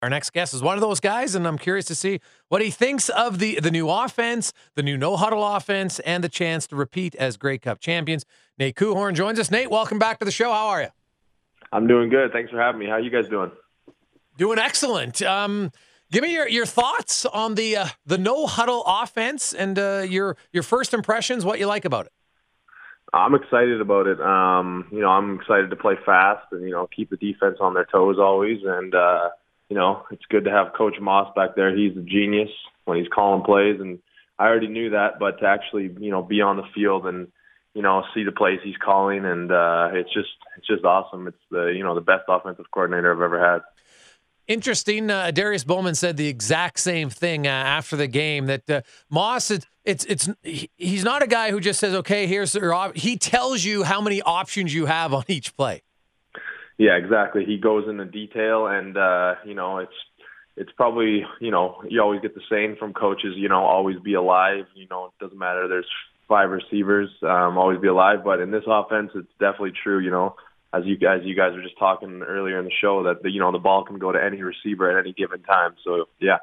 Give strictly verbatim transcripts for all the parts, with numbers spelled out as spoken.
Our next guest is one of those guys, and I'm curious to see what he thinks of the, the new offense, the new no-huddle offense, and the chance to repeat as Grey Cup champions. Nate Coehorn joins us. Nate, welcome back to the show. How are you? I'm doing good. Thanks for having me. How are you guys doing? Doing excellent. Um, give me your, your thoughts on the uh, the no-huddle offense and uh, your your first impressions, what you like about it. I'm excited about it. Um, you know, I'm excited to play fast and, you know, keep the defense on their toes always. And, uh, you know, it's good to have Coach Moss back there. He's a genius when he's calling plays. And I already knew that, but to actually, you know, be on the field and, you know, see the plays he's calling, and uh, it's just it's just awesome. It's the, you know, the best offensive coordinator I've ever had. Interesting. Uh, Darius Bowman said the exact same thing uh, after the game, that uh, Moss, it's, it's, it's, he's not a guy who just says, okay, here's your op-. He tells you how many options you have on each play. Yeah, exactly. He goes into detail, and, uh, you know, it's, it's probably, you know, you always get the saying from coaches, you know, always be alive. You know, it doesn't matter. There's five receivers, um, always be alive. But in this offense, it's definitely true, you know. As you guys, you guys were just talking earlier in the show, that the, you know, the ball can go to any receiver at any given time. So yeah.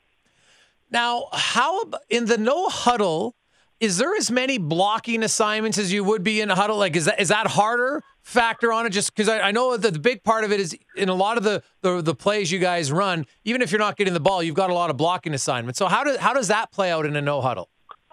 Now, how in the no huddle, is there as many blocking assignments as you would be in a huddle? Like, is that is that harder factor on it? Just because I, I know that the big part of it is in a lot of the, the the plays you guys run, even if you're not getting the ball, you've got a lot of blocking assignments. So how does how does that play out in a no huddle?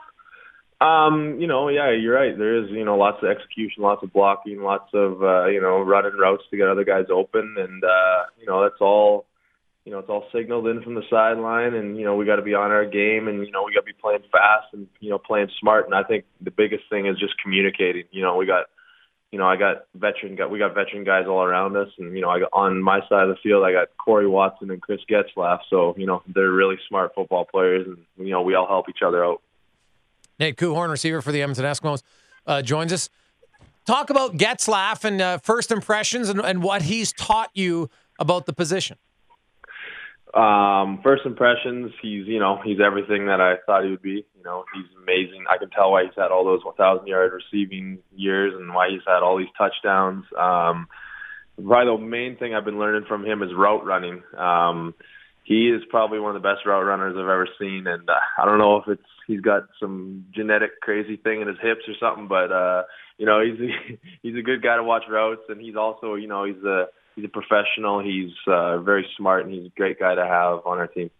Um, you know, yeah, you're right. There is, you know, lots of execution, lots of blocking, lots of, uh, you know, running routes to get other guys open. And, uh, you know, that's all, you know, it's all signaled in from the sideline. And, you know, we got to be on our game, and, you know, we got to be playing fast and, you know, playing smart. And I think the biggest thing is just communicating. You know, we got, you know, I got veteran, got, we got veteran guys all around us. And, you know, I got, on my side of the field, I got Corey Watson and Chris Getzlaff. So, you know, they're really smart football players, and, you know, we all help each other out. Nate Coehorn, receiver for the Edmonton Eskimos, uh, joins us. Talk about Getzlaff and uh, first impressions and, and what he's taught you about the position. Um, first impressions, he's, you know, he's everything that I thought he would be. You know, he's amazing. I can tell why he's had all those one thousand yard receiving years and why he's had all these touchdowns. Um, probably the main thing I've been learning from him is route running. Um, he is probably one of the best route runners I've ever seen. And uh, I don't know if it's, he's got some genetic crazy thing in his hips or something, but, uh, you know, he's, a, he's a good guy to watch routes. And he's also, you know, he's a, he's a professional. He's uh, very smart, and he's a great guy to have on our team.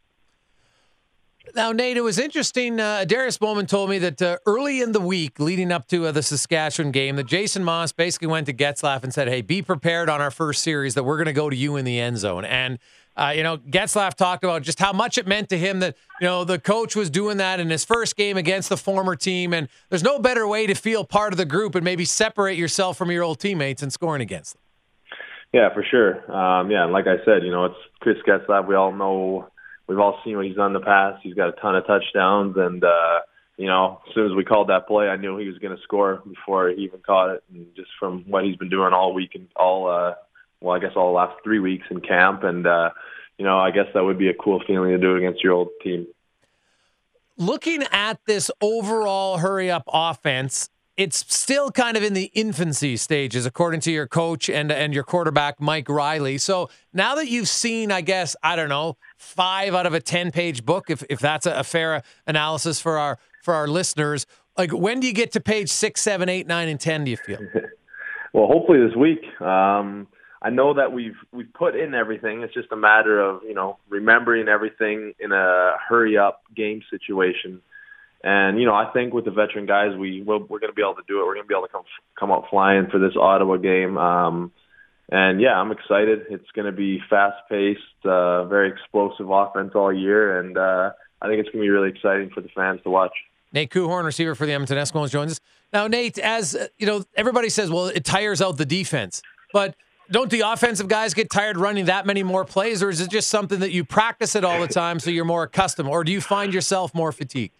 Now, Nate, it was interesting. Uh, Darius Bowman told me that uh, early in the week leading up to uh, the Saskatchewan game, that Jason Moss basically went to Getzlaff and said, hey, be prepared on our first series that we're going to go to you in the end zone. And, uh, you know, Getzlaff talked about just how much it meant to him that, you know, the coach was doing that in his first game against the former team. And there's no better way to feel part of the group and maybe separate yourself from your old teammates and scoring against them. Yeah, for sure. Um, yeah, and like I said, you know, it's Chris Getzlaff. We all know, we've all seen what he's done in the past. He's got a ton of touchdowns, and, uh, you know, as soon as we called that play, I knew he was going to score before he even caught it. And just from what he's been doing all week and all, uh, well, I guess all the last three weeks in camp. And, uh, you know, I guess that would be a cool feeling to do it against your old team. Looking at this overall hurry-up offense, it's still kind of in the infancy stages, according to your coach and and your quarterback, Mike Riley. So now that you've seen, I guess, I don't know, five out of a ten-page book, if if that's a, a fair analysis for our for our listeners, like when do you get to page six, seven, eight, nine, and ten? Do you feel? Well, hopefully this week. Um, I know that we've we've put in everything. It's just a matter of, you know, remembering everything in a hurry-up game situation. And, you know, I think with the veteran guys, we, we're, we're going to be able to do it. We're going to be able to come come out flying for this Ottawa game. Um, and, yeah, I'm excited. It's going to be fast-paced, uh, very explosive offense all year. And uh, I think it's going to be really exciting for the fans to watch. Nate Coehorn, receiver for the Edmonton Eskimos, joins us. Now, Nate, as, uh, you know, everybody says, well, it tires out the defense. But don't the offensive guys get tired running that many more plays, or is it just something that you practice it all the time so you're more accustomed? Or do you find yourself more fatigued?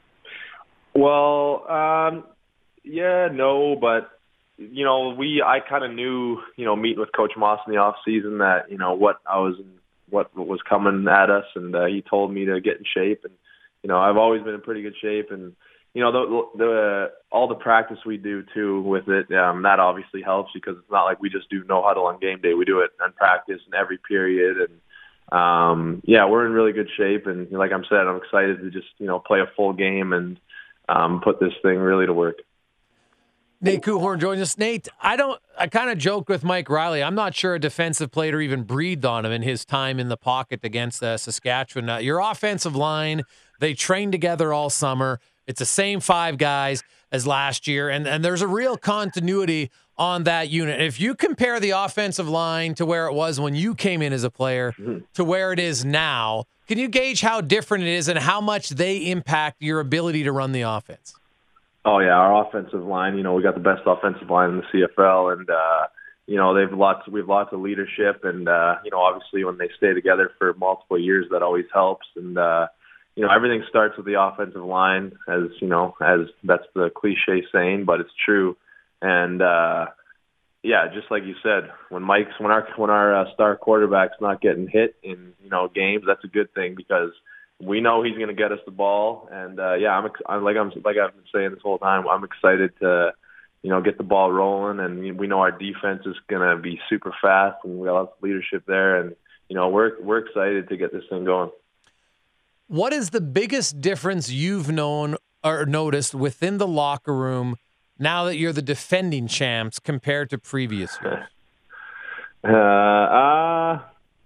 Well, um, yeah, no, but, you know, we, I kind of knew, you know, meeting with Coach Moss in the off season that, you know, what I was, what was coming at us. And uh, he told me to get in shape. And, you know, I've always been in pretty good shape. And, you know, the, the, all the practice we do too with it, um, that obviously helps because it's not like we just do no huddle on game day. We do it in practice in every period. And, um, yeah, we're in really good shape. And like I said, I'm excited to just, you know, play a full game and um, put this thing really to work. Nate Coulthorn joins us. Nate, I don't. I kind of joked with Mike Riley. I'm not sure a defensive player even breathed on him in his time in the pocket against uh, Saskatchewan. Uh, your offensive line, they trained together all summer. It's the same five guys as last year, and, and there's a real continuity on that unit. If you compare the offensive line to where it was when you came in as a player mm-hmm. to where it is now, can you gauge how different it is and how much they impact your ability to run the offense? Oh yeah, our offensive line. You know, we got the best offensive line in the C F L, and uh, you know they've lots. We have lots of leadership, and uh, you know, obviously when they stay together for multiple years, that always helps. And uh, you know, everything starts with the offensive line, as you know, as that's the cliche saying, but it's true. And uh, yeah, just like you said, when Mike's when our when our uh, star quarterback's not getting hit in you know games, that's a good thing because we know he's going to get us the ball, and uh, yeah, I'm, I'm like I'm like I've been saying this whole time. I'm excited to, you know, get the ball rolling, and we know our defense is going to be super fast, and we got lots of leadership there, and you know we're we're excited to get this thing going. What is the biggest difference you've known or noticed within the locker room now that you're the defending champs compared to previous years? uh. uh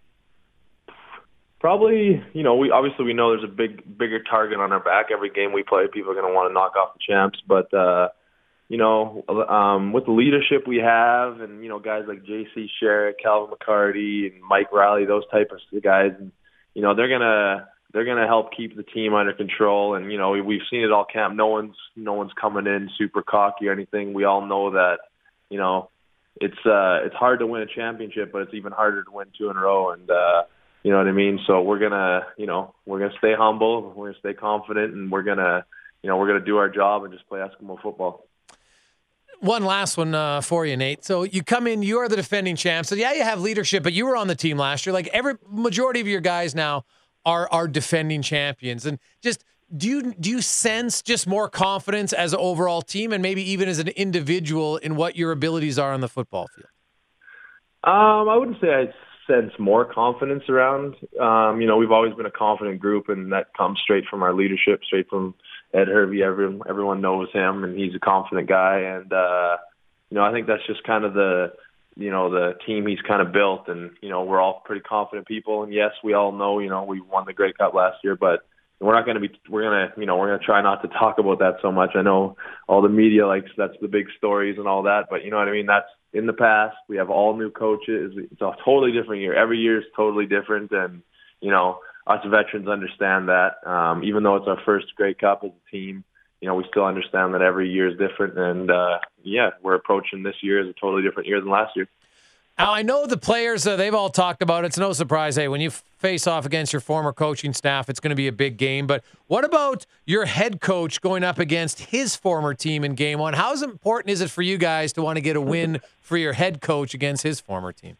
Probably, you know, we obviously we know there's a big, bigger target on our back. Every game we play, people are going to want to knock off the champs. But, uh, you know, um, with the leadership we have and, you know, guys like J C Sherrick, Calvin McCarty, and Mike Riley, those type of guys, and, you know, they're going to they're gonna help keep the team under control. And, you know, we, we've seen it all camp. No one's, no one's coming in super cocky or anything. We all know that, you know, it's uh, it's hard to win a championship, but it's even harder to win two in a row. And, uh, you know what I mean? So we're going to, you know, we're going to stay humble, we're going to stay confident, and we're going to, you know, we're going to do our job and just play Eskimo football. One last one uh, for you, Nate. So you come in, you are the defending champ. So yeah, you have leadership, but you were on the team last year. Like every majority of your guys now are are defending champions. And just do you do you sense just more confidence as an overall team and maybe even as an individual in what your abilities are on the football field? Um, I wouldn't say I sense more confidence around. Um, you know, we've always been a confident group, and that comes straight from our leadership, straight from Ed Hervey. Everyone, everyone knows him, and he's a confident guy. And, uh, you know, I think that's just kind of the, you know, the team he's kind of built. And, you know, we're all pretty confident people. And, yes, we all know, you know, we won the Grey Cup last year, but we're not going to be, we're going to, you know, we're going to try not to talk about that so much. I know all the media likes, that's the big stories and all that, but you know what I mean? That's in the past. We have all new coaches. It's a totally different year. Every year is totally different. And, you know, us veterans understand that. Um, even though it's our first Grey Cup as a team, you know, we still understand that every year is different. And, uh, yeah, we're approaching this year as a totally different year than last year. Now, I know the players, uh, they've all talked about it. It's no surprise, hey, when you face off against your former coaching staff, it's going to be a big game. But what about your head coach going up against his former team in game one? How important is it for you guys to want to get a win for your head coach against his former team?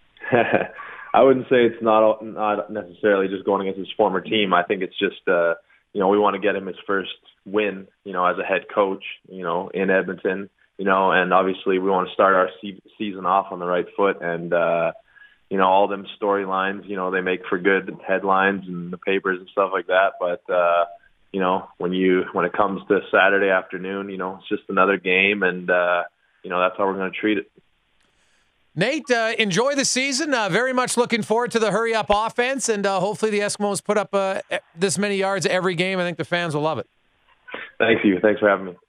I wouldn't say it's not not necessarily just going against his former team. I think it's just, uh, you know, we want to get him his first win, you know, as a head coach, you know, in Edmonton. You know, and obviously we want to start our se- season off on the right foot. And, uh, you know, all them storylines, you know, they make for good headlines in the papers and stuff like that. But, uh, you know, when you when it comes to Saturday afternoon, you know, it's just another game. And, uh, you know, that's how we're going to treat it. Nate, uh, enjoy the season. Uh, very much looking forward to the hurry-up offense. And uh, hopefully the Eskimos put up uh, this many yards every game. I think the fans will love it. Thank you. Thanks for having me.